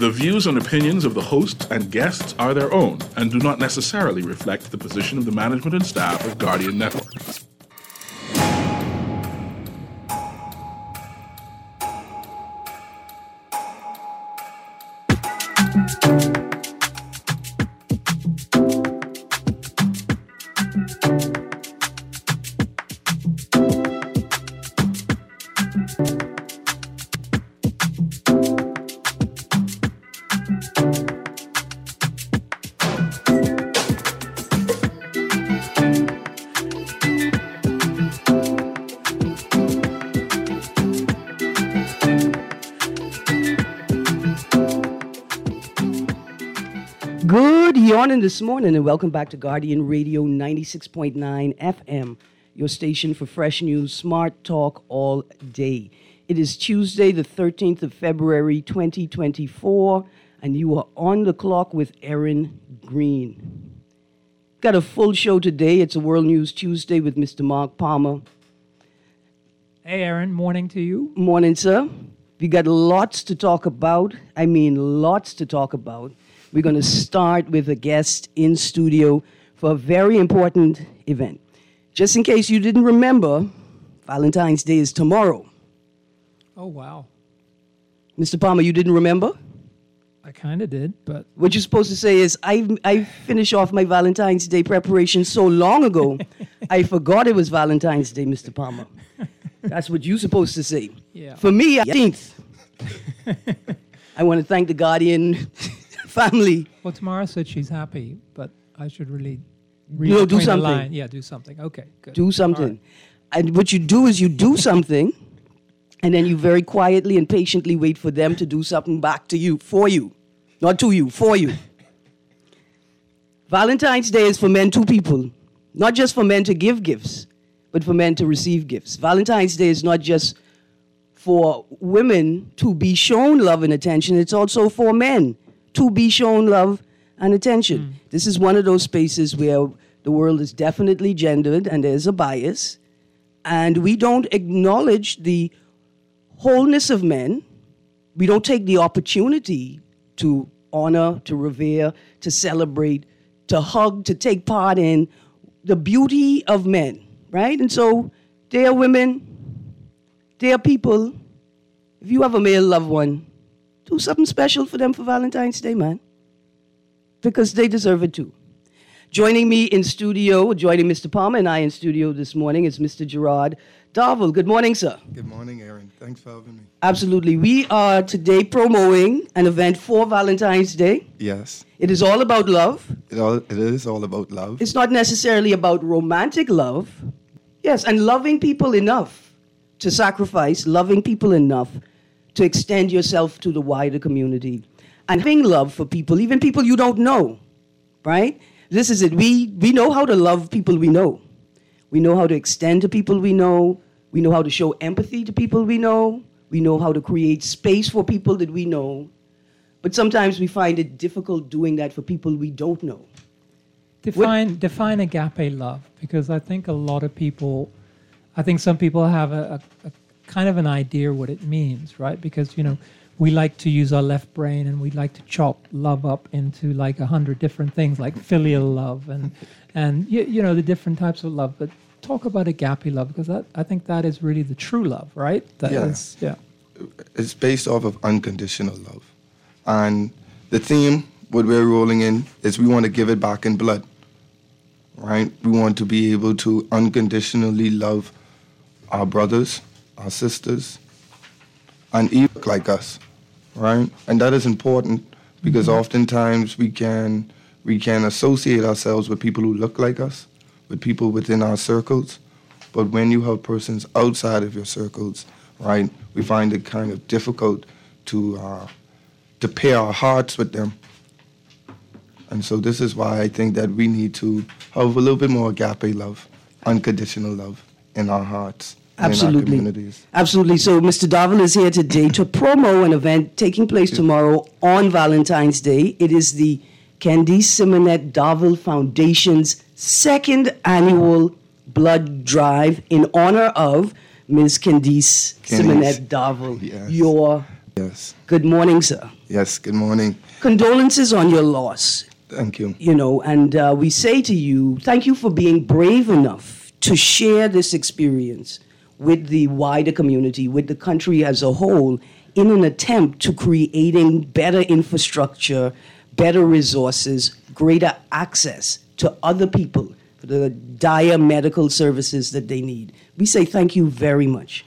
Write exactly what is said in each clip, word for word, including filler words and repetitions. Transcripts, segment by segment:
The views and opinions of the host and guests are their own and do not necessarily reflect the position of the management and staff of Guardian Network. Good morning this morning, and welcome back to Guardian Radio ninety-six point nine F M, your station for fresh news, smart talk all day. It is Tuesday, the thirteenth of February, twenty twenty-four, and you are on the clock with Erin Green. Got a full show today. It's a World News Tuesday with Mister Mark Palmer. Hey, Erin, morning to you. Morning, sir. We got lots to talk about. I mean, lots to talk about. We're going to start with a guest in studio for a very important event. Just in case you didn't remember, Valentine's Day is tomorrow. Oh, wow. Mister Palmer, you didn't remember? I kind of did, but... What you're supposed to say is, I I finished off my Valentine's Day preparation so long ago, I forgot it was Valentine's Day, Mister Palmer. That's what you're supposed to say. Yeah. For me, eighteenth. I want to thank the Guardian family. Well, Tamara said she's happy, but I should really read No, do between the something. line. Yeah, do something. Okay, good. Do something. All right. And what you do is you do something, and then you very quietly and patiently wait for them to do something back to you, for you. Not to you, for you. Valentine's Day is for men, two people. Not just for men to give gifts, but for men to receive gifts. Valentine's Day is not just for women to be shown love and attention. It's also for men to be shown love and attention. Mm. This is one of those spaces where the world is definitely gendered and there's a bias. And we don't acknowledge the wholeness of men. We don't take the opportunity to honor, to revere, to celebrate, to hug, to take part in the beauty of men, right? And so they are women, they are people. If you have a male loved one, do something special for them for Valentine's Day, man. Because they deserve it too. Joining me in studio, joining Mister Palmer and I in studio this morning is Mister Gerard Darville. Good morning, sir. Good morning, Erin. Thanks for having me. Absolutely. We are today promoting an event for Valentine's Day. Yes. It is all about love. It, all, it is all about love. It's not necessarily about romantic love. Yes, and loving people enough to sacrifice, loving people enough to extend yourself to the wider community. And having love for people, even people you don't know, right? This is it. We we know how to love people we know. We know how to extend to people we know. We know how to show empathy to people we know. We know how to create space for people that we know. But sometimes we find it difficult doing that for people we don't know. Define What? define agape love, because I think a lot of people, I think some people have a, a, a kind of an idea what it means, right? Because, you know, we like to use our left brain and we like to chop love up into like a hundred different things, like filial love and, and you, you know, the different types of love. But talk about agape love, because that, I think that is really the true love, right? That Yeah. is, yeah. It's based off of unconditional love. And the theme, what we're rolling in, is we want to give it back in blood, right? We want to be able to unconditionally love our brothers, our sisters, and even like us, right? And that is important because mm-hmm. oftentimes we can we can associate ourselves with people who look like us, with people within our circles. But when you have persons outside of your circles, right, we find it kind of difficult to uh, to pair our hearts with them. And so this is why I think that we need to have a little bit more agape love, unconditional love in our hearts. Absolutely. In our communities. Absolutely. So Mister Darville is here today to promo an event taking place tomorrow on Valentine's Day. It is the Candice Simonette Darville Foundation's second annual blood drive in honor of Miz Candice Candice. Simonette Darville, Yes. your Yes. Good morning, sir. Yes, good morning. Condolences on your loss. Thank you. You know, and uh, we say to you, thank you for being brave enough to share this experience with the wider community, with the country as a whole, in an attempt to creating better infrastructure, better resources, greater access to other people for the dire medical services that they need. We say thank you very much.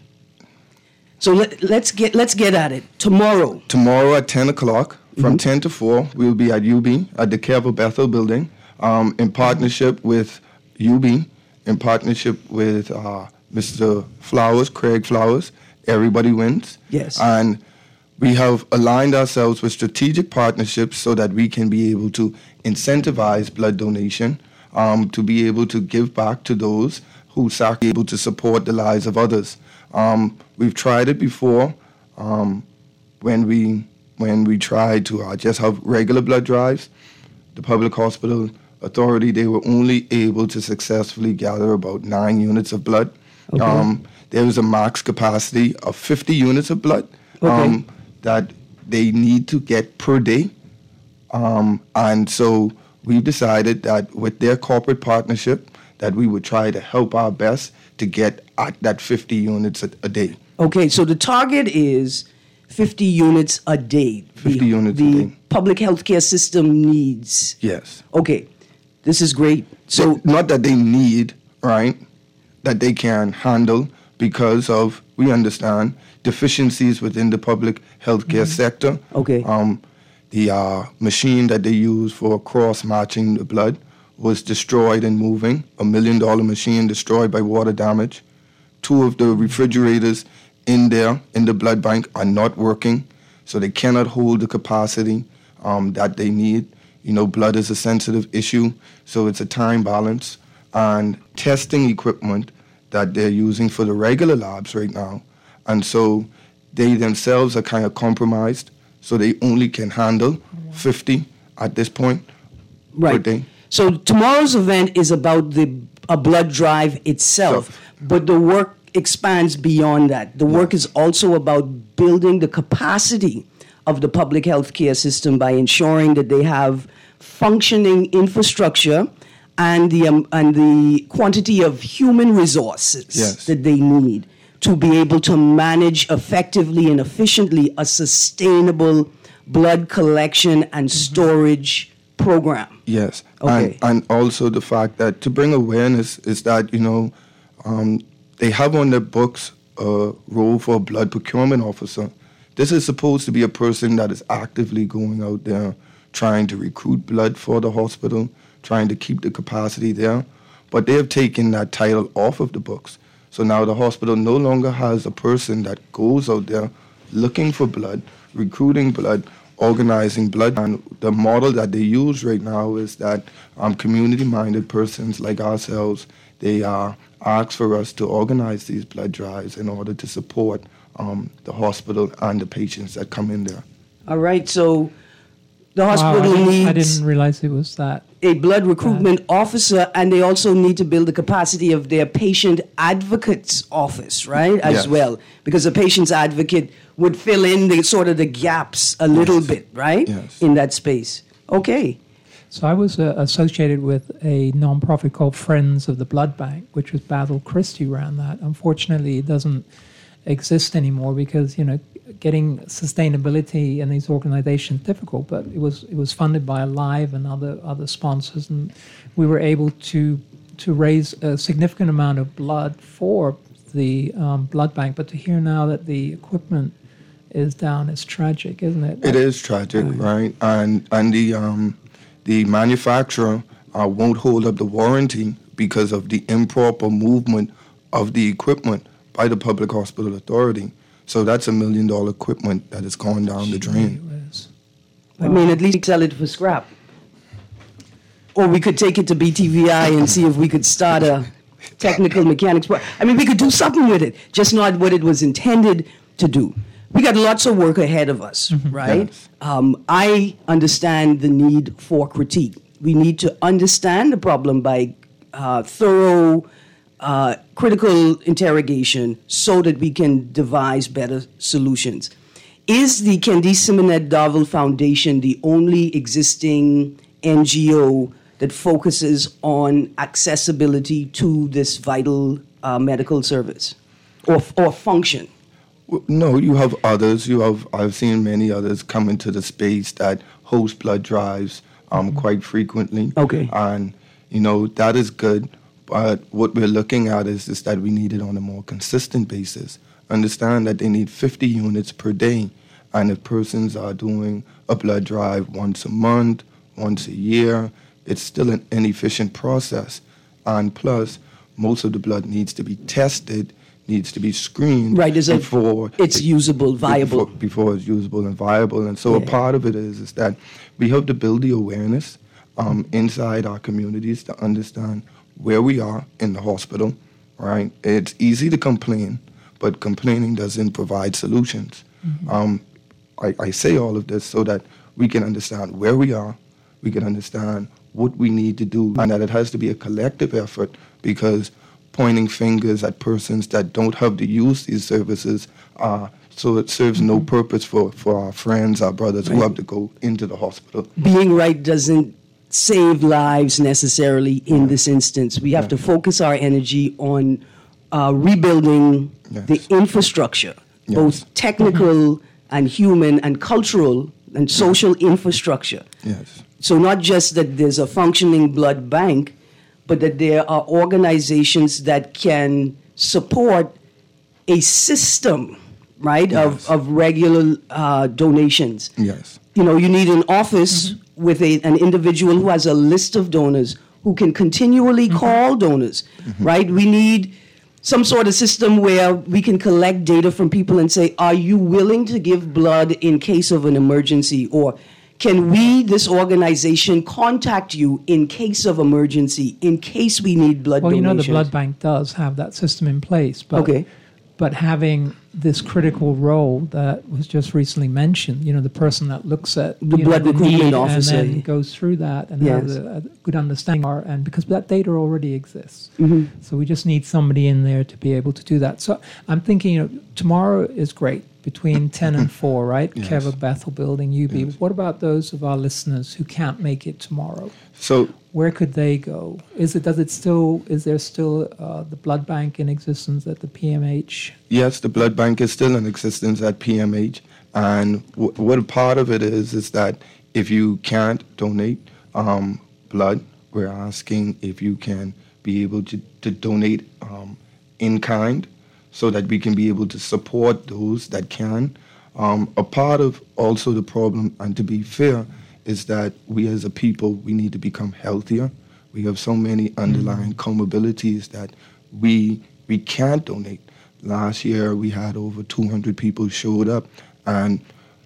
So let, let's get let's get at it. Tomorrow. Tomorrow at ten o'clock, from Mm-hmm. ten to four, we'll be at U B, at the Care of Bethel building, um, in partnership with U B, in partnership with uh, Mister Flowers, Craig Flowers. Everybody wins. Yes. And we have aligned ourselves with strategic partnerships so that we can be able to incentivize blood donation, um, to be able to give back to those who are able to support the lives of others. Um, we've tried it before um, when we when we tried to uh, just have regular blood drives. The Public Hospital Authority, they were only able to successfully gather about nine units of blood. Okay. Um, there was a max capacity of fifty units of blood Okay. um, that they need to get per day. Um, and so we've decided that with their corporate partnership, that we would try to help our best to get at that fifty units a, a day. Okay, so the target is fifty units a day. fifty the, units a the day. public healthcare system needs. Yes. Okay, this is great. So, So not that they need, right, that they can handle because of, we understand, deficiencies within the public healthcare sector. Okay. Um, the uh, machine that they use for cross-matching the blood was destroyed and moving, a million-dollar machine destroyed by water damage. Two of the refrigerators in there, in the blood bank, are not working, so they cannot hold the capacity um, that they need. You know, blood is a sensitive issue, so it's a time balance. And testing equipment that they're using for the regular labs right now. And so they themselves are kind of compromised, so they only can handle fifty at this point per right. day. So tomorrow's event is about the a blood drive itself, Self. but the work expands beyond that. The work is also about building the capacity of the public health care system by ensuring that they have functioning infrastructure and the um, and the quantity of human resources Yes. that they need to be able to manage effectively and efficiently a sustainable blood collection and storage program. Yes. Okay. And, and also the fact that to bring awareness is that, you know, um, they have on their books a role for a blood procurement officer. This is supposed to be a person that is actively going out there trying to recruit blood for the hospital, trying to keep the capacity there. But they have taken that title off of the books. So now the hospital no longer has a person that goes out there looking for blood, recruiting blood, organizing blood. And the model that they use right now is that um, community-minded persons like ourselves, they uh, ask for us to organize these blood drives in order to support um, the hospital and the patients that come in there. All right, so the Wow, I hospital didn't, I needs didn't realize it was that. a blood recruitment officer, and they also need to build the capacity of their patient advocate's office, right, as Yes. well, because a patient's advocate would fill in the sort of the gaps a little Yes. bit, right, Yes. in that space. Okay. So I was uh, associated with a nonprofit called Friends of the Blood Bank, which was Basil Christie ran that. Unfortunately, it doesn't exist anymore because, you know, getting sustainability in these organizations is difficult, but it was it was funded by Alive and other other sponsors, and we were able to to raise a significant amount of blood for the um, blood bank. But to hear now that the equipment is down is tragic, isn't it? It is tragic, right? And and the um, the manufacturer uh, won't hold up the warranty because of the improper movement of the equipment by the Public Hospital Authority. So that's a million dollar equipment that has gone down the drain. It was. I mean, at least sell it for scrap. Or we could take it to B T V I and see if we could start a technical mechanics. pro- I mean, we could do something with it, just not what it was intended to do. We got lots of work ahead of us, right? Yes. Um, I understand the need for critique. We need to understand the problem by uh, thorough, uh, critical interrogation so that we can devise better solutions. is the Candice Simonette Darville Foundation the only existing N G O that focuses on accessibility to this vital uh, medical service or, or function? Well, no, you have others. You have I've seen many others come into the space that host blood drives um, mm-hmm. quite frequently. Okay. And, you know, that is good. But what we're looking at is, is that we need it on a more consistent basis. Understand that they need fifty units per day. And if persons are doing a blood drive once a month, once a year, it's still an inefficient process. And plus, most of the blood needs to be tested, needs to be screened right, is before it, it's usable, viable. Before, before it's usable and viable. And so yeah. a part of it is, is that we have to build the awareness um, inside our communities to understand where we are in the hospital, right? It's easy to complain, but complaining doesn't provide solutions. Mm-hmm. Um, I, I say all of this so that we can understand where we are, we can understand what we need to do, and that it has to be a collective effort, because pointing fingers at persons that don't have to use these services, uh, so it serves no purpose for, for our friends, our brothers right. who have to go into the hospital. Being right doesn't save lives necessarily in yeah. this instance. We have yeah. to focus our energy on uh, rebuilding yes. the infrastructure, yes. both technical and human and cultural and social infrastructure. Yes. So not just that there's a functioning blood bank, but that there are organizations that can support a system, right, yes. of, of regular uh, donations. Yes. You know, you need an office mm-hmm. with a, an individual who has a list of donors, who can continually mm-hmm. call donors, mm-hmm. right? We need some sort of system where we can collect data from people and say, are you willing to give blood in case of an emergency? Or can we, this organization, contact you in case of emergency, in case we need blood well, donations? Well, you know, the blood bank does have that system in place. But, okay. but having this critical role that was just recently mentioned, you know, the person that looks at the you blood know, the recruitment need officer and then goes through that and yes. has a, a good understanding, are, and because that data already exists. Mm-hmm. So we just need somebody in there to be able to do that. So I'm thinking, you know, tomorrow is great. Between ten and four, right? Yes. Keva Bethel Building, U B. Yes. What about those of our listeners who can't make it tomorrow? So where could they go? Is it does it still is there still uh, the blood bank in existence at the P M H? Yes, the blood bank is still in existence at P M H, and w- what a part of it is is that if you can't donate um, blood, we're asking if you can be able to, to donate um, in kind, so that we can be able to support those that can. Um, a part of also the problem, and to be fair, is that we as a people, we need to become healthier. We have so many underlying mm-hmm. comorbidities that we we can't donate. Last year, we had over two hundred people showed up, and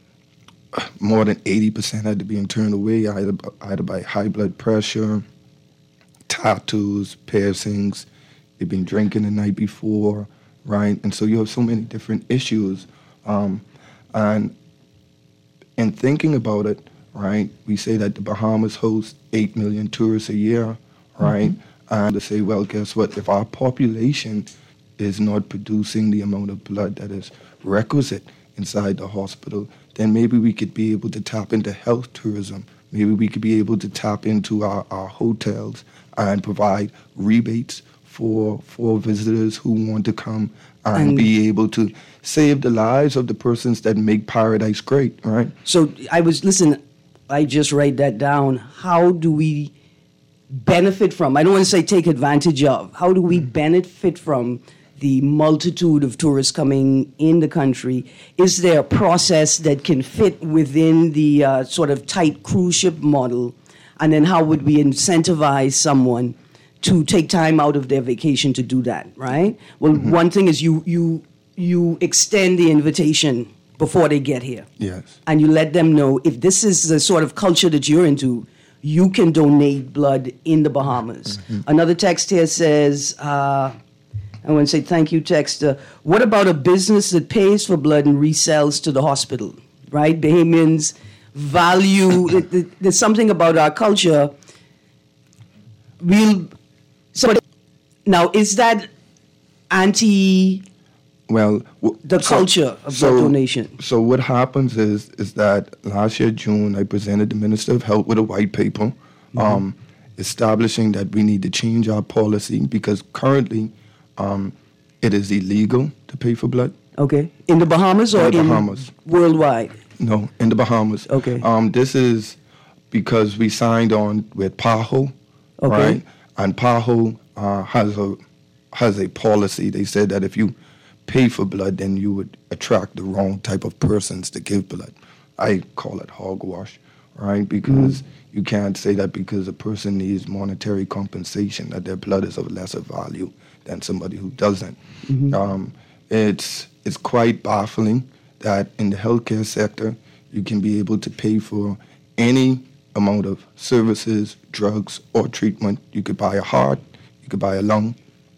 more than eighty percent had to be turned away, either, either by high blood pressure, tattoos, piercings, they've been drinking the night before, right? And so you have so many different issues. Um, and in thinking about it, right, we say that the Bahamas hosts eight million tourists a year, right? Mm-hmm. And to say, well, guess what? If our population is not producing the amount of blood that is requisite inside the hospital, then maybe we could be able to tap into health tourism. Maybe we could be able to tap into our, our hotels and provide rebates for for visitors who want to come and, and be able to save the lives of the persons that make paradise great, right? So I was, listen, I just write that down. How do we benefit from, I don't want to say take advantage of, how do we benefit from the multitude of tourists coming in the country? Is there a process that can fit within the uh, sort of tight cruise ship model? And then how would we incentivize someone to take time out of their vacation to do that, right? Well, mm-hmm. one thing is you you you extend the invitation before they get here. Yes. And you let them know, if this is the sort of culture that you're into, you can donate blood in the Bahamas. Mm-hmm. Another text here says, uh, I want to say thank you, text. Uh, what about a business that pays for blood and resells to the hospital, right? Bahamians value, it, it, there's something about our culture. We'll, somebody, now, is that anti Well, w- The so- culture of so, blood donation. So what happens is is that last year June I presented the Minister of Health with a white paper, Mm-hmm. um, establishing that we need to change our policy because currently, um, it is illegal to pay for blood. Okay. In the Bahamas or In the in Bahamas. worldwide? No, in the Bahamas. Okay. Um, this is because we signed on with PAHO, Okay. right? And PAHO uh, has a has a policy. They said that if you pay for blood, then you would attract the wrong type of persons to give blood. I call it hogwash, right? Because you can't say that because a person needs monetary compensation that their blood is of lesser value than somebody who doesn't. Um, it's it's quite baffling that in the healthcare sector you can be able to pay for any amount of services, drugs, or treatment. You could buy a heart, you could buy a lung,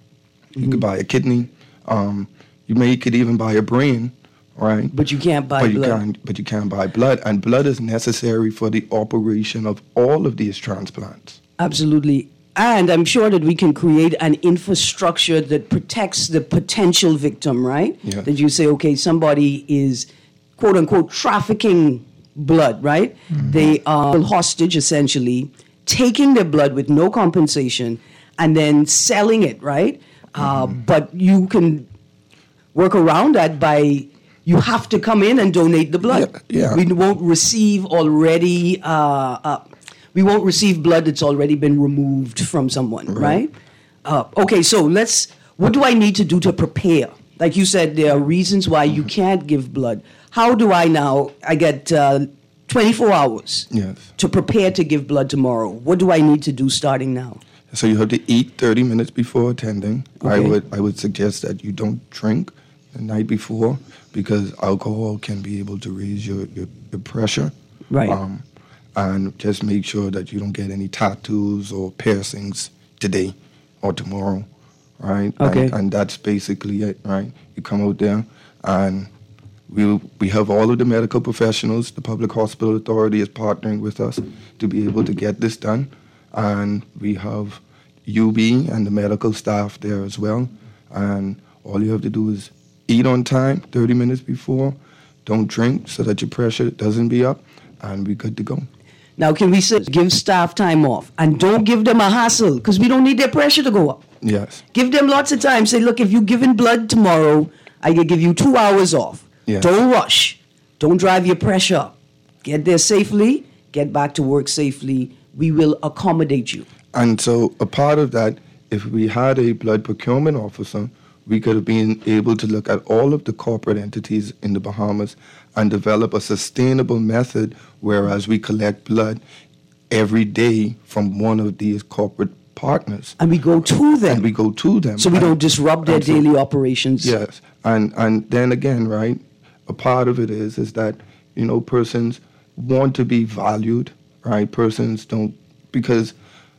you could buy a kidney. Um, you may could even buy a brain, right? But you can't buy but you blood. can't, but you can't buy blood, and blood is necessary for the operation of all of these transplants. Absolutely. And I'm sure that we can create an infrastructure that protects the potential victim, right? Yeah. That you say, okay, somebody is, quote unquote, trafficking blood, right? They are hostage, essentially, taking their blood with no compensation and then selling it, right? Uh, but you can work around that by you have to come in and donate the blood. Yeah, yeah. We won't receive already. Uh, uh, we won't receive blood that's already been removed from someone, right? Uh, okay, so let's. What do I need to do to prepare? Like you said, there are reasons why you can't give blood. How do I now? I get uh, twenty-four hours Yes. to prepare to give blood tomorrow. What do I need to do starting now? So you have to eat thirty minutes before attending. I Okay. would I would suggest that you don't drink the night before because alcohol can be able to raise your, your, your pressure. Right. Um, and just make sure that you don't get any tattoos or piercings today or tomorrow, right? Okay. And, and that's basically it, right? You come out there and we we have all of the medical professionals. The Public Hospital Authority is partnering with us to be able to get this done. And we have U B and the medical staff there as well. And all you have to do is eat on time, thirty minutes before. Don't drink so that your pressure doesn't be up, and we're good to go. Now, can we say give staff time off and don't give them a hassle because we don't need their pressure to go up. Yes. Give them lots of time. Say, look, if you're giving blood tomorrow, I can give you two hours off. Yeah. Don't rush. Don't drive your pressure up. Get there safely. Get back to work safely. We will accommodate you. And so a part of that, if we had a blood procurement officer, we could have been able to look at all of the corporate entities in the Bahamas and develop a sustainable method whereas we collect blood every day from one of these corporate partners. And we go to them. And we go to them. so we And- don't disrupt their and so- daily operations. Yes, and and then again, right? A part of it is is that you know persons want to be valued, right? Persons don't because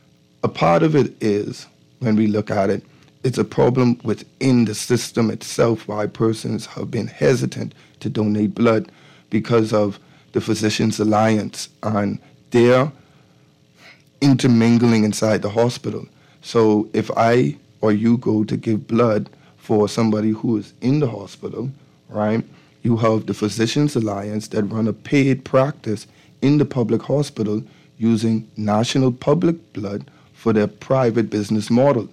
a part of it is when we look at it, it's a problem within the system itself why persons have been hesitant to donate blood because of the Physicians Alliance and their intermingling inside the hospital. So if I or you go to give blood for somebody who is in the hospital, right, you have the Physicians Alliance that run a paid practice in the public hospital using national public blood for their private business model.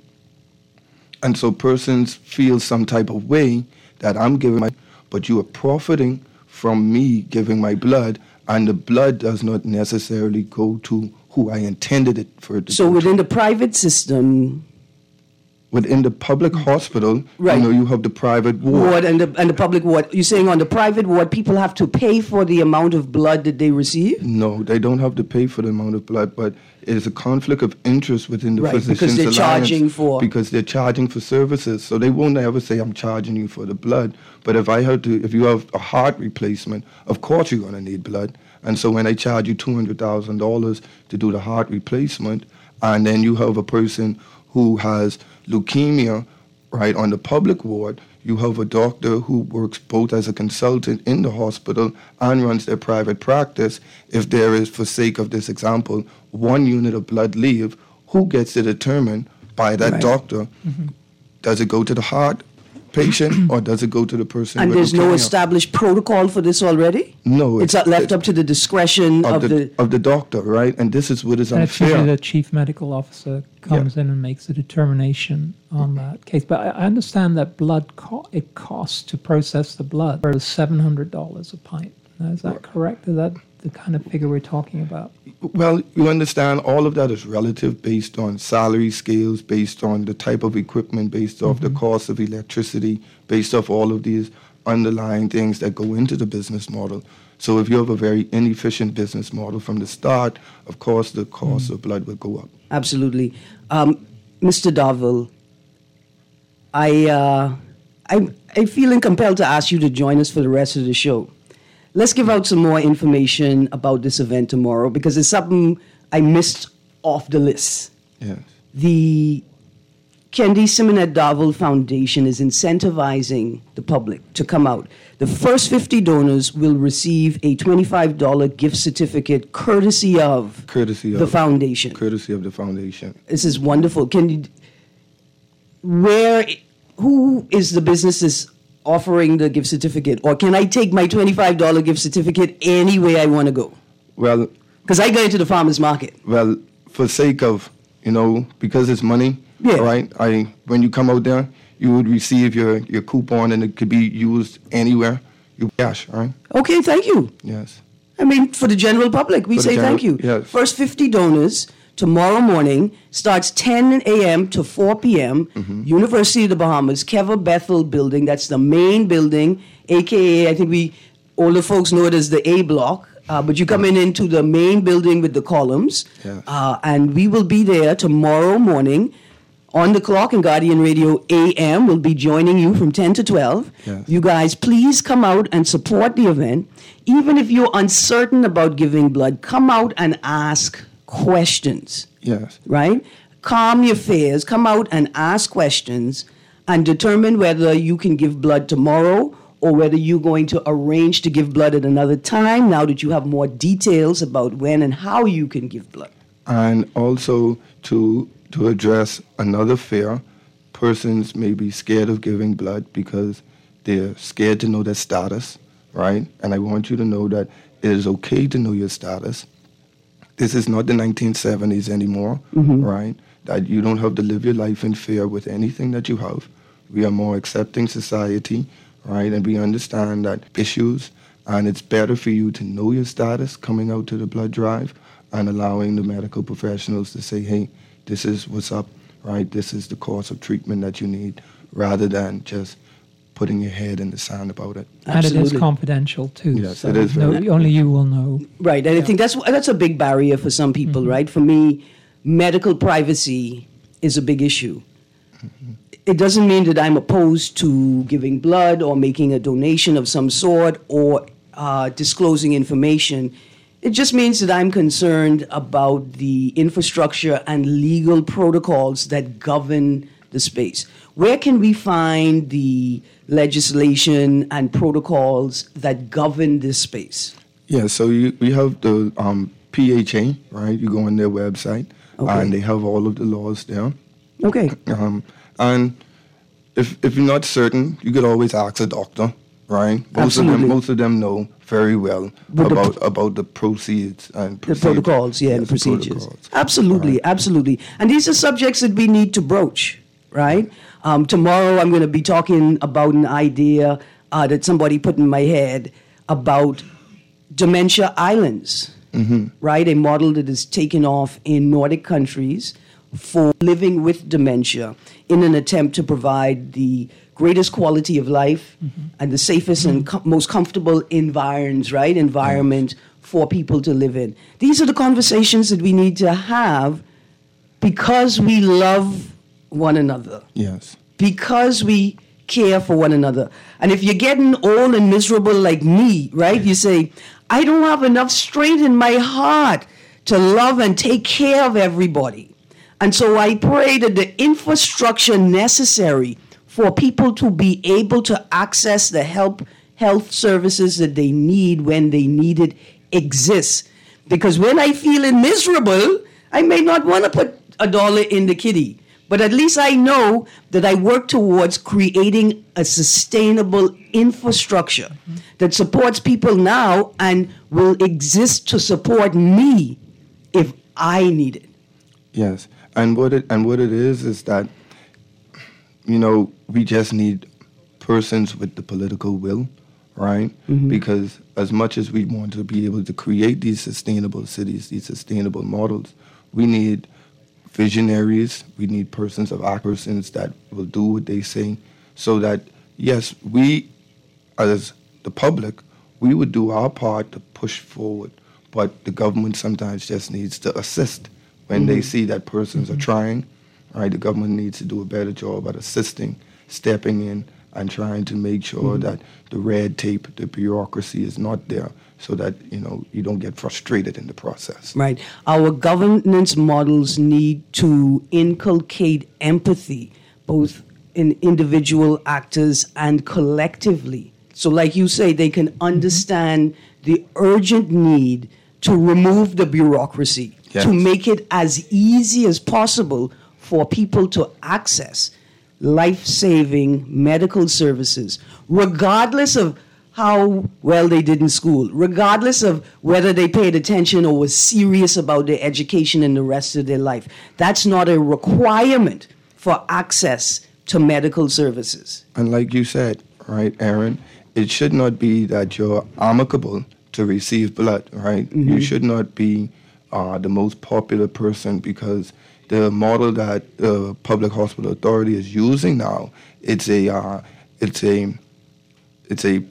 And so persons feel some type of way that I'm giving my, but you are profiting from me giving my blood, and the blood does not necessarily go to who I intended it for it to So go within to. the private system, Within the public hospital, Right. you know, you have the private ward. ward and the, and the public ward, you're saying on the private ward, people have to pay for the amount of blood that they receive? No, they don't have to pay for the amount of blood, but it is a conflict of interest within the Right, because Physicians they're Alliance charging for- because they're charging for services. So they won't ever say I'm charging you for the blood. But if I had to, if you have a heart replacement, of course you're going to need blood. And so when I charge you two hundred thousand dollars to do the heart replacement, and then you have a person who has leukemia, right, on the public ward, you have a doctor who works both as a consultant in the hospital and runs their private practice. If there is, for sake of this example, one unit of blood leave, who gets to determine by that Right. doctor, does it go to the heart patient or does it go to the person? And with there's no leukemia? established protocol for this already? No, It's it's- uh, left it- up to the discretion of, of, the, the... of the doctor, right? And this is what is And it's usually unfair. the chief medical officer comes in and makes a determination on that case. But I I understand that blood co- it costs to process the blood for seven hundred dollars a pint. Now, is that correct? Is that the kind of figure we're talking about? Well, you understand all of that is relative based on salary scales, based on the type of equipment, based off the cost of electricity, based off all of these underlying things that go into the business model. So if you have a very inefficient business model from the start, of course the cost of blood will go up. Absolutely. Um, Mister Darville, I, uh, I, I'm feeling compelled to ask you to join us for the rest of the show. Let's give out some more information about this event tomorrow because it's something I missed off the list. Yes. The Kendi Simonette Darville Foundation is incentivizing the public to come out. The first fifty donors will receive a twenty-five dollars gift certificate courtesy of Courtesy the of foundation. courtesy of the foundation. This is wonderful. Can you, where, who is the businesses offering the gift certificate? Or can I take my twenty-five dollars gift certificate any way I want to go? Well, Because I go into the farmer's market. well, for sake of, you know, because it's money, Yeah. right? I when you come out there, you would receive your, your coupon and it could be used anywhere. You cash, right? Okay, thank you. Yes. I mean, for the general public, we For the say general- thank you. yes. First fifty donors tomorrow morning starts ten a.m. to four p.m. Mm-hmm. University of the Bahamas, Keva Bethel building. That's the main building, a k a. I think we, older folks know it as the A block. Uh, but you come in into the main building with the columns. Yes. Uh, and we will be there tomorrow morning on the clock in Guardian Radio A M. We'll be joining you from ten to twelve. Yes. You guys, please come out and support the event. Even if you're uncertain about giving blood, come out and ask questions, Yes. right? Calm your fears. Come out and ask questions and determine whether you can give blood tomorrow or whether you're going to arrange to give blood at another time now that you have more details about when and how you can give blood. And also to to address another fear, persons may be scared of giving blood because they're scared to know their status, right? And I want you to know that it is okay to know your status. This is not the nineteen seventies anymore, right? That you don't have to live your life in fear with anything that you have. We are more accepting society, right? And we understand that issues, and it's better for you to know your status coming out to the blood drive and allowing the medical professionals to say, hey, this is what's up, right? This is the course of treatment that you need, rather than just putting your head in the sand about it. And it is Absolutely. confidential too. Yes, so it is no- very- only you will know. Right, and I think that's that's a big barrier for some people, right? For me, medical privacy is a big issue. It doesn't mean that I'm opposed to giving blood or making a donation of some sort or uh, disclosing information. It just means that I'm concerned about the infrastructure and legal protocols that govern the space. Where can we find the legislation and protocols that govern this space? Yeah, so you, we have the um, P H A, right? You go on their website, Okay. and they have all of the laws there. Okay. Um, and if if you're not certain, you could always ask a doctor, right? Most of Absolutely. them, most of them know very well But the- about about the proceeds and The procedure. protocols, yeah, Yes, the procedures. protocols. Absolutely, Right. absolutely. And these are subjects that we need to broach, right? Um, tomorrow I'm going to be talking about an idea uh, that somebody put in my head about dementia islands, right? A model that is taken off in Nordic countries for living with dementia in an attempt to provide the greatest quality of life and the safest and com- most comfortable environs, right? Environment for people to live in. These are the conversations that we need to have because we love one another, Yes. because we care for one another. And if you're getting old and miserable like me, right, you say, I don't have enough strength in my heart to love and take care of everybody. And so I pray that the infrastructure necessary for people to be able to access the help, health services that they need when they need it exists. Because when I feel miserable, I may not want to put a dollar in the kitty. But at least I know that I work towards creating a sustainable infrastructure mm-hmm. that supports people now and will exist to support me if I need it. Yes, and what it and what it is is that, you know, we just need persons with the political will, right? Mm-hmm. Because as much as we want to be able to create these sustainable cities, these sustainable models, we need visionaries, we need persons of persons that will do what they say, so that, yes, we, as the public, we would do our part to push forward, but the government sometimes just needs to assist. When mm-hmm. they see that persons mm-hmm. are trying, right, the government needs to do a better job at assisting, stepping in, and trying to make sure mm-hmm. that the red tape, the bureaucracy is not there, so that, you know, you don't get frustrated in the process. Right. Our governance models need to inculcate empathy, both in individual actors and collectively. So like you say, they can understand the urgent need to remove the bureaucracy, yes. to make it as easy as possible for people to access life-saving medical services, regardless of how well they did in school, regardless of whether they paid attention or was serious about their education in the rest of their life. That's not a requirement for access to medical services. And like you said, right, Aaron, it should not be that you're amicable to receive blood, right? Mm-hmm. You should not be uh, the most popular person, because the model that the Public Hospital Authority is using now, it's a, uh, it's a, it's a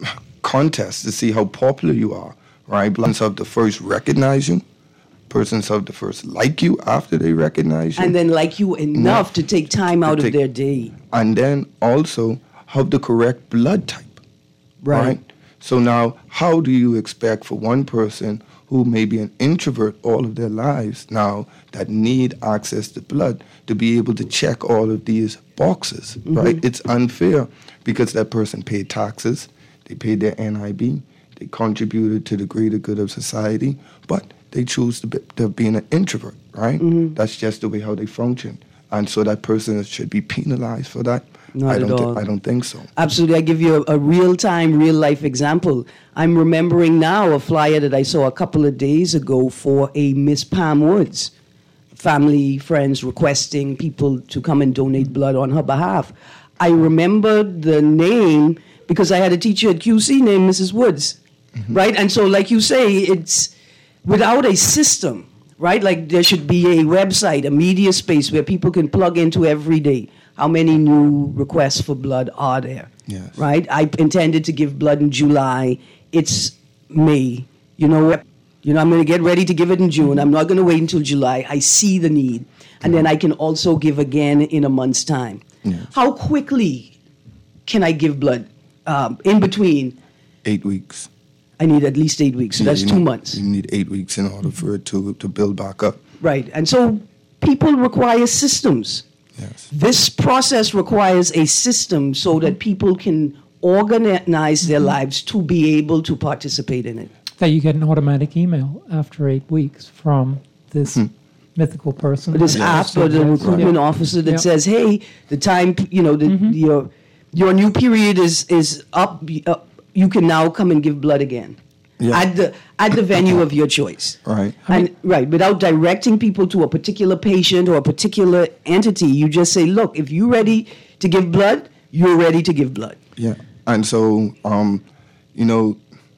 contest to see how popular you are, right? Persons have to first recognize you. Persons have to first like you after they recognize you. And then like you enough no, to take time out take, of their day. And then also have the correct blood type, right. right? So now, how do you expect for one person who may be an introvert all of their lives now, that need access to blood, to be able to check all of these boxes, mm-hmm. right? It's unfair, because that person paid taxes, they paid their N I B, they contributed to the greater good of society, but they choose to be, to be an introvert, right? Mm-hmm. That's just the way how they function. And so that person should be penalized for that. Not I don't at all. Th- I don't think so. Absolutely. I give you a, a real-time, real-life example. I'm remembering now a flyer that I saw a couple of days ago for a Miss Pam Woods. Family, friends requesting people to come and donate blood on her behalf. I remember the name because I had a teacher at Q C named Missus Woods, mm-hmm. right? And so, like you say, it's without a system, right? Like there should be a website, a media space where people can plug into every day. How many new requests for blood are there? Yes. Right? I intended to give blood in July. It's May. You know what? You know, I'm going to get ready to give it in June. I'm not going to wait until July. I see the need. And then I can also give again in a month's time. Yes. How quickly can I give blood um, in between? Eight weeks. I need at least eight weeks. So yeah, that's two need, months. You need eight weeks in order for it to, to build back up. Right. And so people require systems. Yes. This process requires a system so that people can organize their lives to be able to participate in it. That you get an automatic email after eight weeks from this hmm. mythical person. This app or the recruitment right. officer that yep. says, hey, the time, you know, the, mm-hmm. your your new period is, is up. Uh, you can now come and give blood again. Yeah. At the at the venue of your choice, right? And right, without directing people to a particular patient or a particular entity, you just say, "Look, if you're ready to give blood, you're ready to give blood." Yeah, and so, um, you know,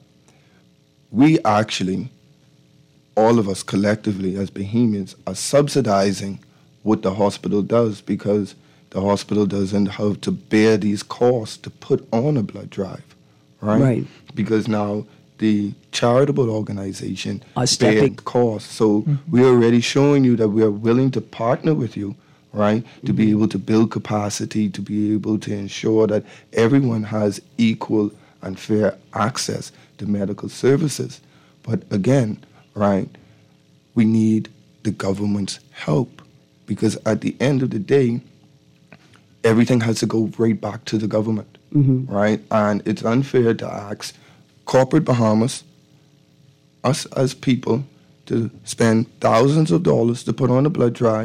we actually, all of us collectively as Bahamians, are subsidizing what the hospital does, because the hospital doesn't have to bear these costs to put on a blood drive, right? Right. Because now the charitable organization are stepping costs. So mm-hmm. we're already showing you that we are willing to partner with you, right, to mm-hmm. be able to build capacity, to be able to ensure that everyone has equal and fair access to medical services. But again, right, we need the government's help, because at the end of the day, everything has to go right back to the government, mm-hmm. right? And it's unfair to ask corporate Bahamas, us as people, to spend thousands of dollars to put on a blood drive, to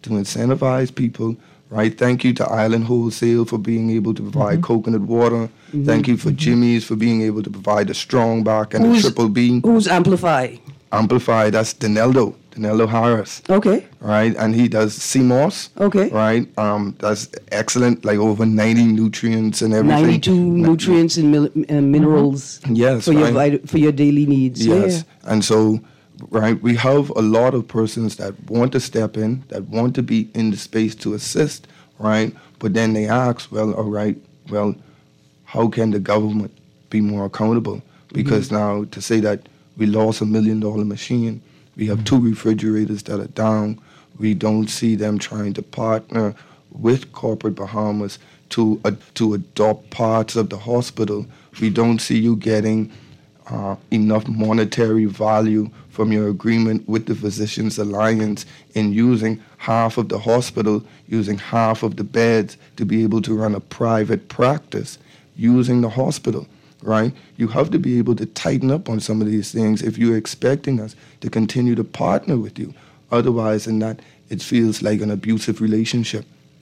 to incentivize people, right? Thank you to Island Wholesale for being able to provide mm-hmm. coconut water. Mm-hmm. Thank you for mm-hmm. Jimmy's for being able to provide the Strong Back and who's, the Triple B. Who's Amplify? Amplify, that's Deneldo, Deneldo Harris. Okay. Right, and he does C M O S. Okay. Right, um, that's excellent, like over ninety nutrients and everything. ninety-two nutrients and mil- uh, minerals. Yes, for your right. vit- for your daily needs. Yes, yeah. and so, right, we have a lot of persons that want to step in, that want to be in the space to assist, right? But then they ask, well, all right, well, how can the government be more accountable? Because mm-hmm. now to say that we lost a million dollar machine, we have two refrigerators that are down, we don't see them trying to partner with corporate Bahamas to uh, to adopt parts of the hospital. We don't see you getting uh, enough monetary value from your agreement with the Physicians Alliance in using half of the hospital, using half of the beds to be able to run a private practice using the hospital, right? You have to be able to tighten up on some of these things if you're expecting us to continue to partner with you. Otherwise, in that, it feels like an abusive relationship.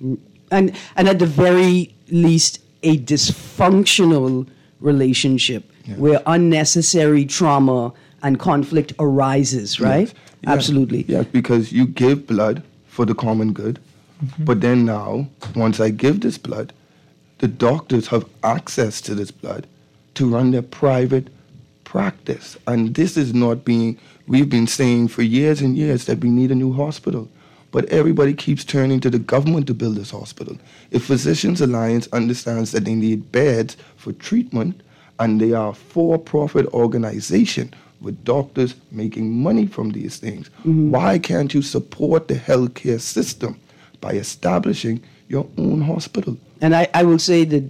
And and at the very least, a dysfunctional relationship yeah. where unnecessary trauma and conflict arises, right? Yes. Yeah. Absolutely. Yeah, because you give blood for the common good, mm-hmm. but then now, once I give this blood, the doctors have access to this blood to run their private practice. And this is not being, we've been saying for years and years that we need a new hospital. But everybody keeps turning to the government to build this hospital. If Physicians Alliance understands that they need beds for treatment, and they are a for-profit organization with doctors making money from these things, mm-hmm. why can't you support the healthcare system by establishing your own hospital? And I, I will say that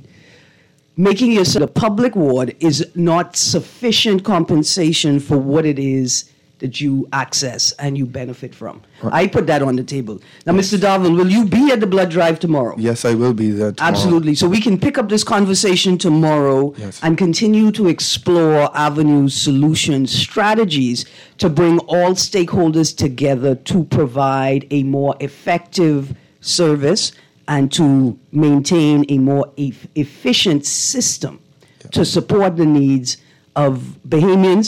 making yourself a public ward is not sufficient compensation for what it is that you access and you benefit from. Right. I put that on the table. Now, yes. Mister Darville, will you be at the blood drive tomorrow? Yes, I will be there tomorrow. Absolutely. So we can pick up this conversation tomorrow yes. and continue to explore avenues, solutions, strategies to bring all stakeholders together to provide a more effective service and to maintain a more e- efficient system yeah. to support the needs of Bahamians.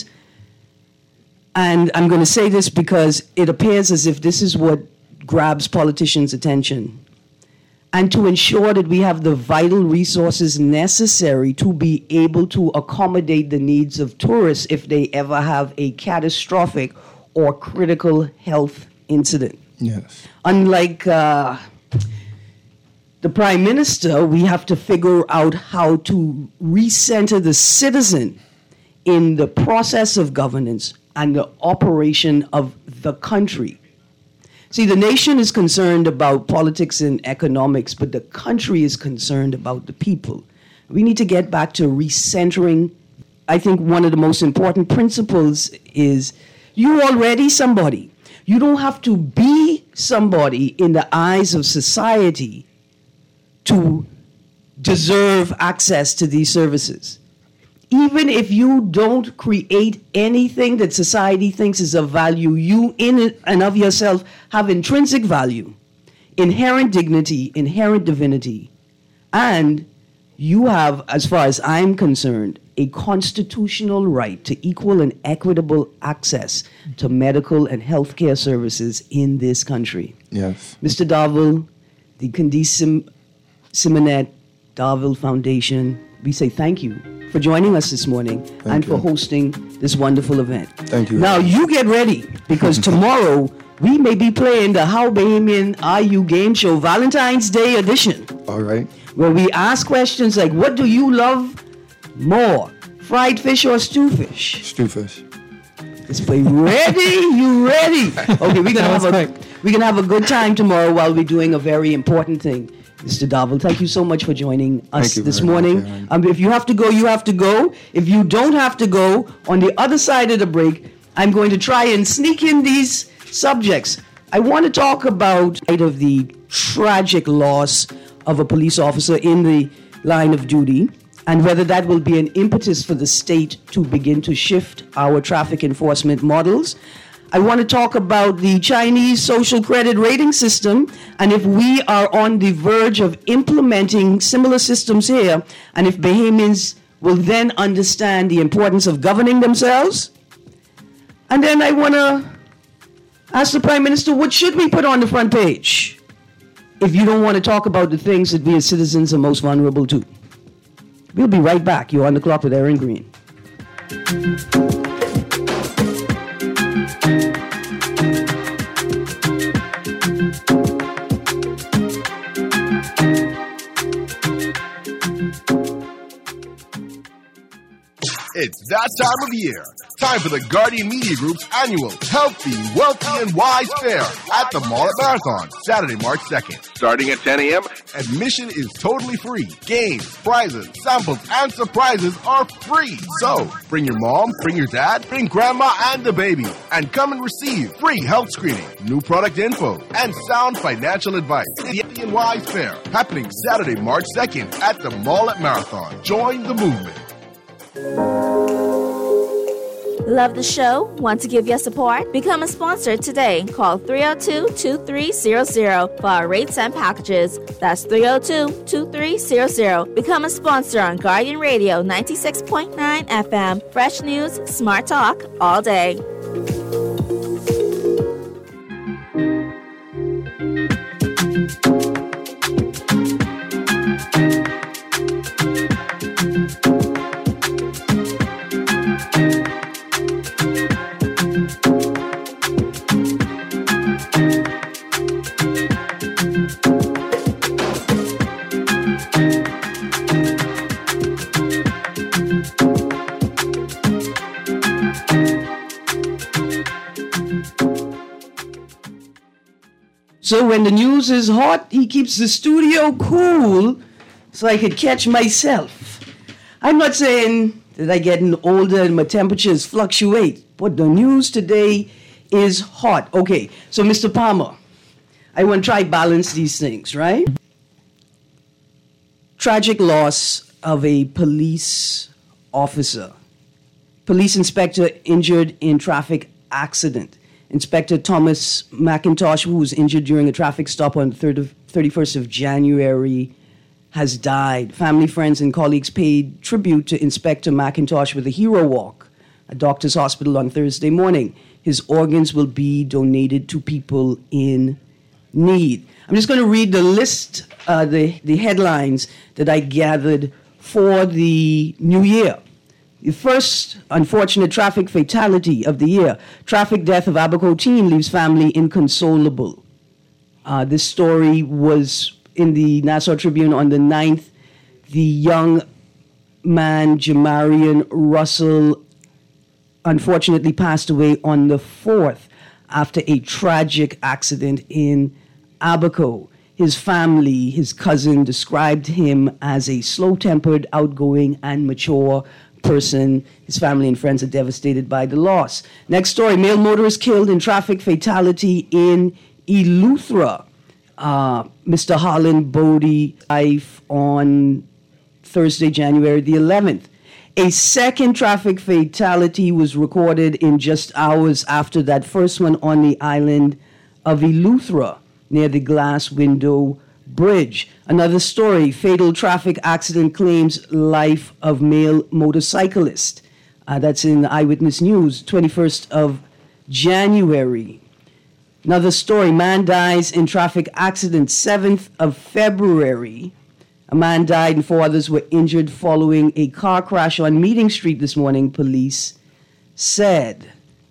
And I'm going to say this because it appears as if this is what grabs politicians' attention. And to ensure that we have the vital resources necessary to be able to accommodate the needs of tourists if they ever have a catastrophic or critical health incident. Yes. Unlike uh, the Prime Minister, we have to figure out how to recenter the citizen in the process of governance and the operation of the country. See, the nation is concerned about politics and economics, but the country is concerned about the people. We need to get back to recentering. I think one of the most important principles is you're already somebody. You don't have to be somebody in the eyes of society to deserve access to these services. Even if you don't create anything that society thinks is of value, you in and of yourself have intrinsic value, inherent dignity, inherent divinity, and you have, as far as I'm concerned, a constitutional right to equal and equitable access to medical and healthcare services in this country. Yes. Mister Darville, the Candice Sim- Simonette Darville Foundation, we say thank you for joining us this morning thank and you. for hosting this wonderful event. Thank you. Now you get ready, because tomorrow we may be playing the How Bahamian Are You game show, Valentine's Day edition. All right. Where we ask questions like, what do you love more, fried fish or stew fish? Stew fish. Let's play. Ready? You ready? Okay, we're gonna have a we're gonna have a good time tomorrow while we're doing a very important thing. Mister Darville, thank you so much for joining us this morning. Much, um, if you have to go, you have to go. If you don't have to go, on the other side of the break, I'm going to try and sneak in these subjects. I want to talk about of the tragic loss of a police officer in the line of duty, and whether that will be an impetus for the state to begin to shift our traffic enforcement models. I want to talk about the Chinese social credit rating system and if we are on the verge of implementing similar systems here, and if Bahamians will then understand the importance of governing themselves. And then I want to ask the Prime Minister, what should we put on the front page if you don't want to talk about the things that we as citizens are most vulnerable to? We'll be right back. You're on the clock with Erin Green. It's that time of year. Time for the Guardian Media Group's annual Healthy, Wealthy, and Wise Fair at the Mall at Marathon, Saturday, March second. Starting at ten a.m., admission is totally free. Games, prizes, samples, and surprises are free. So, bring your mom, bring your dad, bring grandma and the baby, and come and receive free health screening, new product info, and sound financial advice. The Healthy and Wise Fair, happening Saturday, March second at the Mall at Marathon. Join the movement. Love the show? Want to give your support? Become a sponsor today. Call three oh two, two three zero zero for our rates and packages. That's three oh two, two three zero zero. Become a sponsor on Guardian Radio ninety-six point nine F M. Fresh news, smart talk, all day. So when the news is hot, he keeps the studio cool so I could catch myself. I'm not saying that I'm getting older and my temperatures fluctuate, but the news today is hot. Okay, so Mister Palmer, I want to try balance these things, right? Tragic loss of a police officer. Police inspector injured in traffic accident. Inspector Thomas McIntosh, who was injured during a traffic stop on the thirty-first of January, has died. Family, friends, and colleagues paid tribute to Inspector McIntosh with a hero walk at Doctors Hospital on Thursday morning. His organs will be donated to people in need. I'm just going to read the list, uh, the, the headlines that I gathered for the new year. The first unfortunate traffic fatality of the year. Traffic death of Abaco teen leaves family inconsolable. Uh, this story was in the Nassau Tribune on the ninth. The young man, Jamarian Russell, unfortunately passed away on the fourth after a tragic accident in Abaco. His family, his cousin, described him as a slow-tempered, outgoing, and mature person. His family and friends are devastated by the loss. Next story, male motorist killed in traffic fatality in Eleuthera. Uh, Mister Harlan Bodie life on Thursday, January the eleventh. A second traffic fatality was recorded in just hours after that first one on the island of Eleuthera near the Glass Window Bridge. Another story, fatal traffic accident claims life of male motorcyclist. Uh, that's in Eyewitness News, twenty-first of January. Another story, man dies in traffic accident, seventh of February. A man died and four others were injured following a car crash on Meeting Street this morning, police said.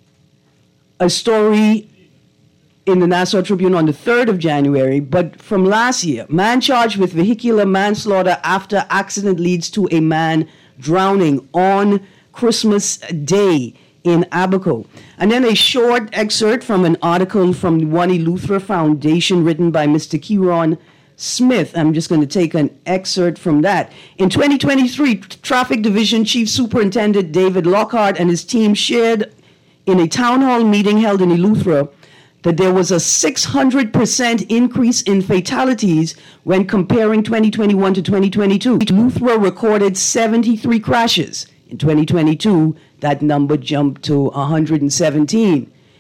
A story in the Nassau Tribune on the third of January, but from last year. Man charged with vehicular manslaughter after accident leads to a man drowning on Christmas Day in Abaco. And then a short excerpt from an article from the One Eleuthera Foundation written by Mister Kieron Smith. I'm just going to take an excerpt from that. In twenty twenty-three, Traffic Division Chief Superintendent David Lockhart and his team shared in a town hall meeting held in Eleuthera that there was a six hundred percent increase in fatalities when comparing twenty twenty-one to twenty twenty-two. Eleuthera recorded seventy-three crashes. In twenty twenty-two, that number jumped to one hundred seventeen.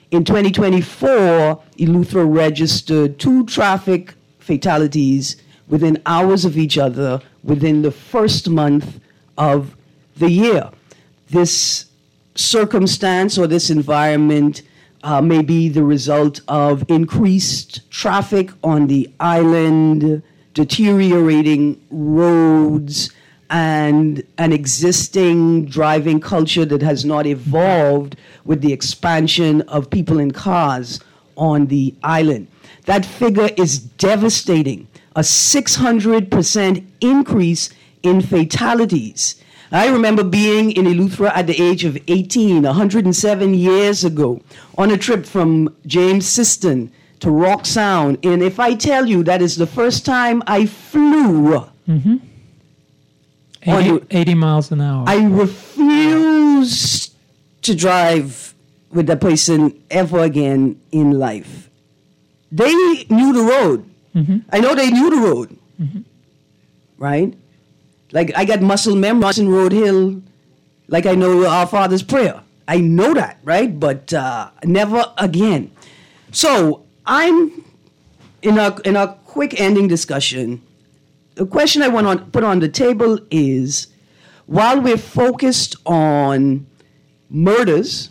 In twenty twenty-four, Eleuthera registered two traffic fatalities within hours of each other within the first month of the year. This circumstance or this environment uh, may be the result of increased traffic on the island, deteriorating roads, and an existing driving culture that has not evolved with the expansion of people in cars on the island. That figure is devastating, a six hundred percent increase in fatalities. I remember being in Eleuthera at the age of eighteen, one hundred seven years ago, on a trip from James Siston to Rock Sound. And if I tell you that is the first time I flew, mm-hmm. eighty, eighty miles an hour. I refuse to drive with that person ever again in life. They knew the road. Mm-hmm. I know they knew the road. Mm-hmm. Right? Like I got muscle memory in Road Hill, like I know Our Father's Prayer. I know that, right? But uh, never again. So I'm in a in a quick ending discussion. The question I want to put on the table is, while we're focused on murders,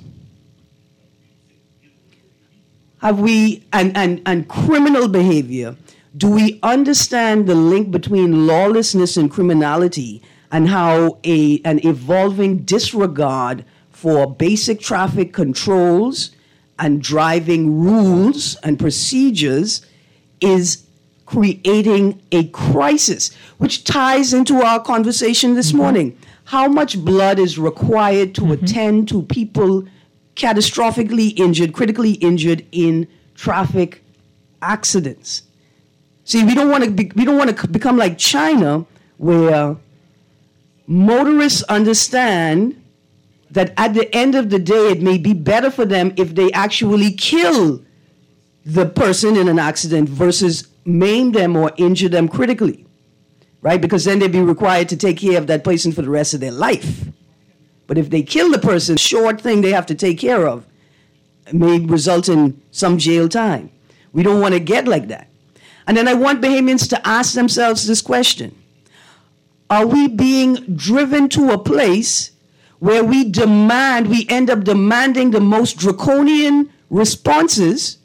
have we and, and, and criminal behavior, do we understand the link between lawlessness and criminality and how a an evolving disregard for basic traffic controls and driving rules and procedures is creating a crisis, which ties into our conversation this mm-hmm. morning. How much blood is required to mm-hmm. attend to people catastrophically injured, critically injured in traffic accidents? See, we don't want to be, we don't want to become like China, where motorists understand that at the end of the day, it may be better for them if they actually kill the person in an accident versus maim them or injure them critically, right? Because then they'd be required to take care of that person for the rest of their life. But if they kill the person, short thing they have to take care of, it may result in some jail time. We don't want to get like that. And then I want Bahamians to ask themselves this question. Are we being driven to a place where we demand, we end up demanding the most draconian responses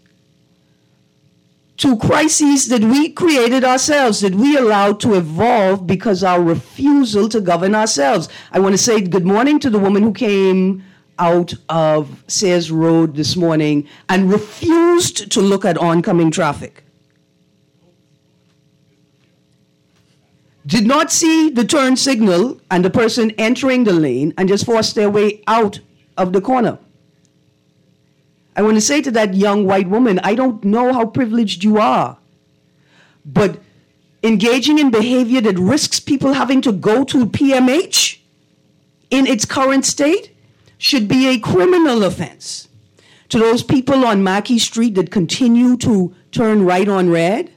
to crises that we created ourselves, that we allowed to evolve because our refusal to govern ourselves? I want to say good morning to the woman who came out of Sayers Road this morning and refused to look at oncoming traffic. Did not see the turn signal and the person entering the lane and just forced their way out of the corner. I want to say to that young white woman, I don't know how privileged you are, but engaging in behavior that risks people having to go to P M H in its current state should be a criminal offense. To those people on Mackey Street that continue to turn right on red,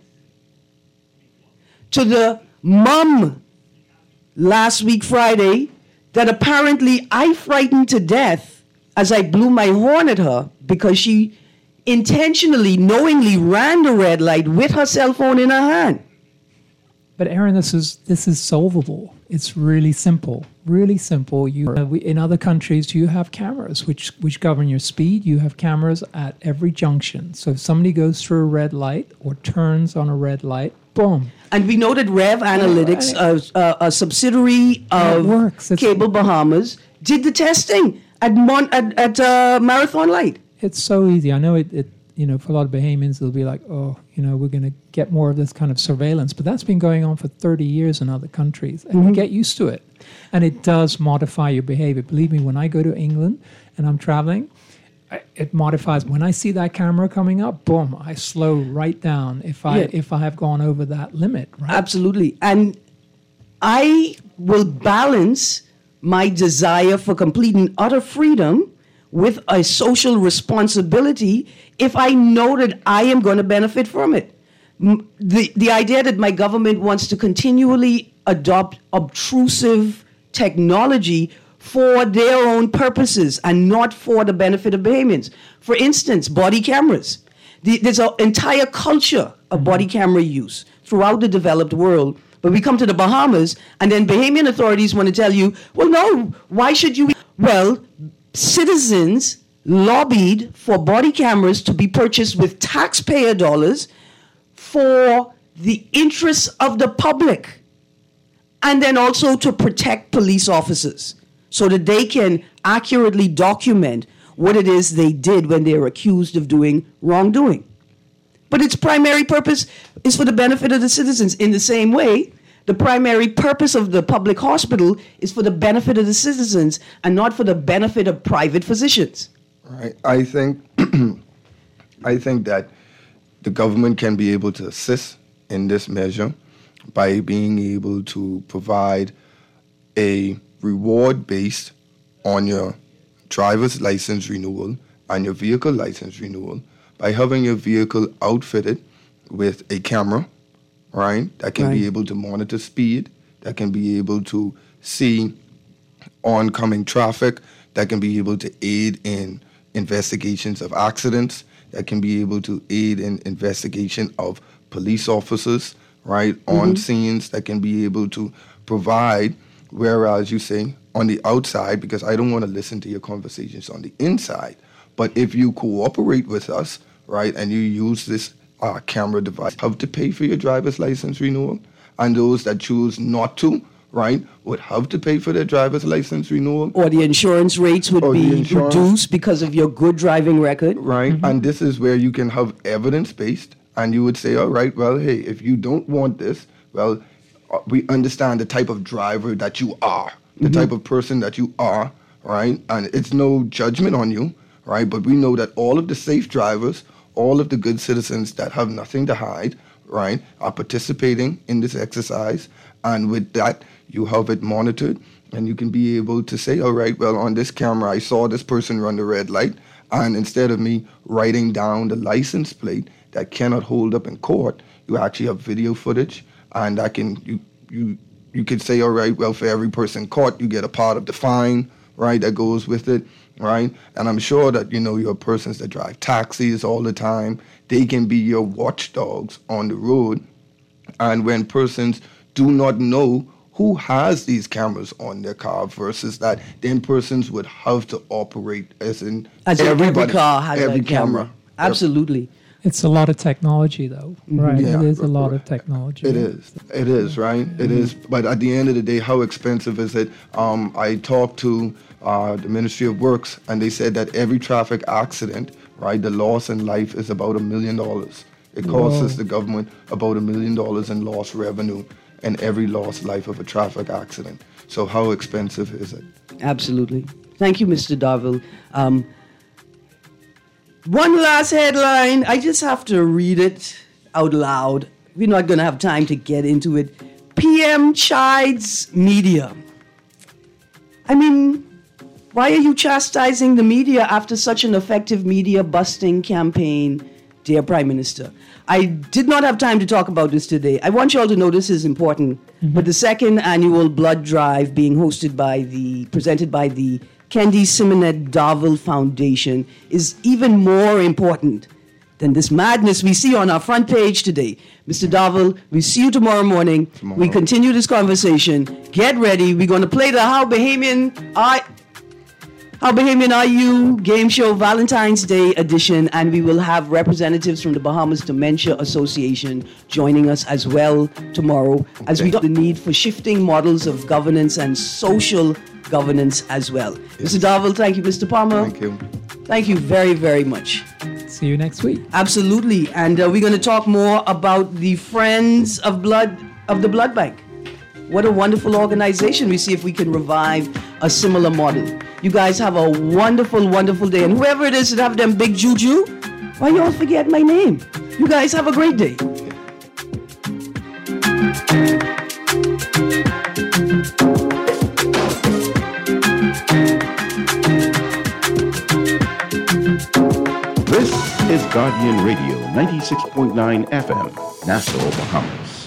to the mom last week Friday that apparently I frightened to death as I blew my horn at her because she intentionally, knowingly ran the red light with her cell phone in her hand. But Aaron, this is this is solvable. It's really simple, really simple. You uh, we, in other countries, you have cameras which which govern your speed. You have cameras at every junction. So if somebody goes through a red light or turns on a red light, boom. And we know that Rev Analytics, uh, uh, a subsidiary of works. Cable Bahamas, did the testing at Mon- at, at uh, Marathon Light. It's so easy. I know it, it. You know, for a lot of Bahamians, they'll be like, "Oh, you know, we're going to get more of this kind of surveillance." But that's been going on for thirty years in other countries, and mm-hmm. you get used to it. And it does modify your behavior. Believe me, when I go to England and I'm traveling, it modifies. When I see that camera coming up, boom, I slow right down if I yeah. if I have gone over that limit. Right? Absolutely. And I will balance my desire for complete and utter freedom with a social responsibility if I know that I am going to benefit from it. The, the idea that my government wants to continually adopt obtrusive technology for their own purposes and not for the benefit of Bahamians. For instance, body cameras. The, there's an entire culture of body camera use throughout the developed world. But we come to the Bahamas, and then Bahamian authorities want to tell you, well, no, why should you? Well, citizens lobbied for body cameras to be purchased with taxpayer dollars for the interests of the public, and then also to protect police officers so that they can accurately document what it is they did when they are accused of doing wrongdoing. But its primary purpose is for the benefit of the citizens. In the same way, the primary purpose of the public hospital is for the benefit of the citizens and not for the benefit of private physicians. Right. I think I think that the government can be able to assist in this measure by being able to provide a reward based on your driver's license renewal and your vehicle license renewal by having your vehicle outfitted with a camera, right, that can right. be able to monitor speed, that can be able to see oncoming traffic, that can be able to aid in investigations of accidents, that can be able to aid in investigation of police officers, right, mm-hmm. on scenes, that can be able to provide, whereas you say, on the outside, because I don't want to listen to your conversations on the inside, but if you cooperate with us, right, and you use this uh, camera device, have to pay for your driver's license renewal, and those that choose not to, right, would have to pay for their driver's license renewal. Or the insurance rates would or be reduced because of your good driving record. Right, mm-hmm. and this is where you can have evidence-based, and you would say, all right, well, hey, if you don't want this, well, uh, we understand the type of driver that you are, the mm-hmm. type of person that you are, right, and it's no judgment on you, right, but we know that all of the safe drivers, all of the good citizens that have nothing to hide, right, are participating in this exercise, and with that, you have it monitored, and you can be able to say, all right, well, on this camera, I saw this person run the red light, and instead of me writing down the license plate that cannot hold up in court, you actually have video footage, and that can, you you you could say, all right, well, for every person caught, you get a part of the fine, right, that goes with it, right? And I'm sure that, you know, your persons that drive taxis all the time, they can be your watchdogs on the road. And when persons do not know who has these cameras on their car versus that, then persons would have to operate as in as every car has every a camera. camera. Absolutely. It's a lot of technology, though, right? Yeah, it is a lot of technology. It is. It is, right? Mm-hmm. It is. But at the end of the day, how expensive is it? Um, I talked to uh, the Ministry of Works, and they said that every traffic accident, right, the loss in life is about a million dollars. It costs Whoa. us, the government, about a million dollars in lost revenue in every lost life of a traffic accident. So how expensive is it? Absolutely. Thank you, Mister Darville. Um, One last headline. I just have to read it out loud. We're not going to have time to get into it. P M chides media. I mean, why are you chastising the media after such an effective media busting campaign, dear Prime Minister? I did not have time to talk about this today. I want you all to know this is important. Mm-hmm. But the second annual blood drive being hosted by the, presented by the Kendi Simonette Darville Foundation is even more important than this madness we see on our front page today. Mister Darville, we see you tomorrow morning. Tomorrow. We continue this conversation. Get ready. We're going to play the How Bahamian I, How Bahamian Are You game show Valentine's Day edition, and we will have representatives from the Bahamas Dementia Association joining us as well tomorrow okay. as we talk the need for shifting models of governance and social governance as well. Yes. Mister Darville, thank you. Mister Palmer. Thank you. Thank you very, very much. See you next week. Absolutely. And uh, we're going to talk more about the Friends of Blood of the Blood Bank. What a wonderful organization. We see if we can revive a similar model. You guys have a wonderful, wonderful day. And whoever it is that have them big juju, why you all forget my name? You guys have a great day. This is Guardian Radio ninety-six point nine F M, Nassau, Bahamas.